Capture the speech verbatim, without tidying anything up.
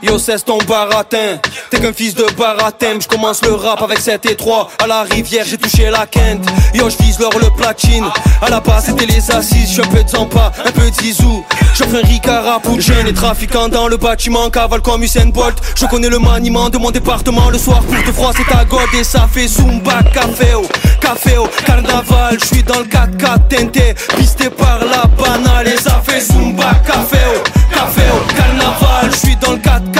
Yo cesse ton baratin, t'es qu'un fils de baratin. J'commence le rap avec sept et trois. À la rivière j'ai touché la quinte. Yo j'vise l'or le platine. À la base c'était les assises. J'suis un peu de Zampa, un peu de Zizou. J'offre un Ricard pour jeunes et trafiquants dans le bâtiment. Cavale comme Usain Bolt. Je connais le maniement de mon département. Le soir pour te froisser ta god et ça fait Zumba café oh, café oh, carnaval. J'suis dans le quatre quatre teinté, pisté par la banane.